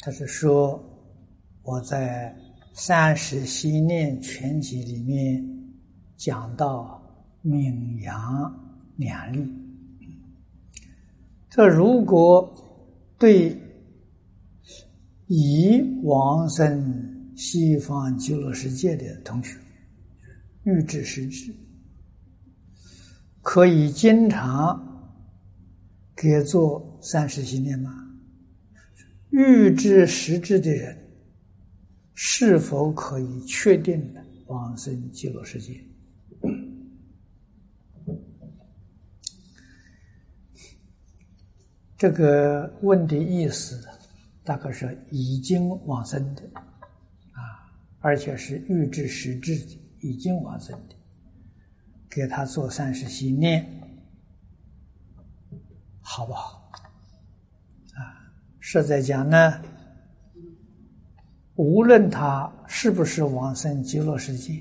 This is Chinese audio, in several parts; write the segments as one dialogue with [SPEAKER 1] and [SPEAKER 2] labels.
[SPEAKER 1] 他是说我在30系念全集里面讲到名扬两利，这如果对已往生西方极乐世界的同学欲知实知，可以经常给做30系念吗？欲知实知的人是否可以确定的往生极乐世界？这个问的意思大概是已经往生的而且是欲知实知的，已经往生的，给他做30系念好不好？实在讲呢，无论他是不是往生极乐世界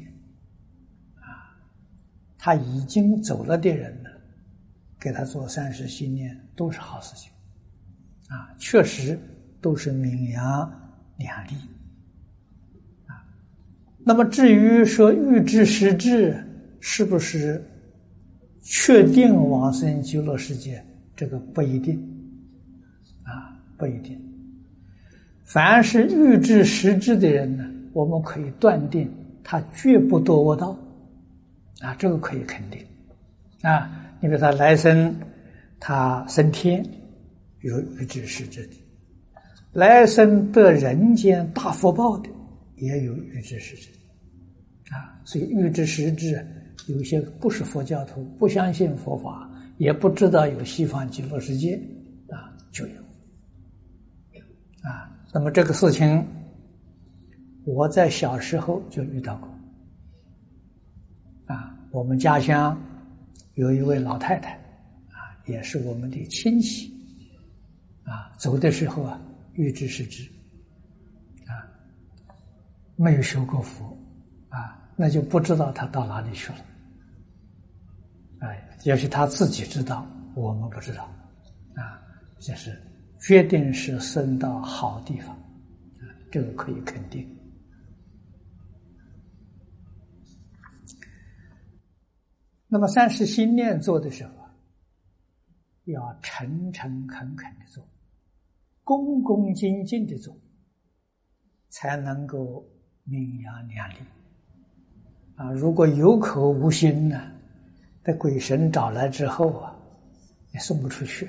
[SPEAKER 1] 他已经走了的人呢，给他做30系念都是好事情确实都是名扬两利那么至于说欲知实知是不是确定往生极乐世界，这个不一定不一定。凡是欲知实知的人呢，我们可以断定他绝不堕恶道这个可以肯定你比如他来生他升天有欲知实知的，来生得人间大福报的也有欲知实知所以欲知实知有些不是佛教徒，不相信佛法，也不知道有西方极乐世界就有那么这个事情我在小时候就遇到过我们家乡有一位老太太也是我们的亲戚走的时候欲知实知没有修过佛那就不知道他到哪里去了也许他自己知道，我们不知道就是决定是升到好地方这个可以肯定。那么30系念做的时候要诚诚恳恳的做，恭恭敬敬的做，才能够名扬两利如果有口无心呢，在鬼神找来之后也送不出去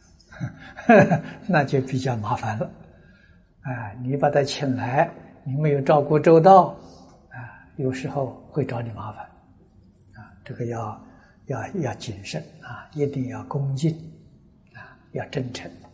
[SPEAKER 1] 那就比较麻烦了你把他请来，你没有照顾周到有时候会找你麻烦这个要谨慎一定要恭敬要真诚。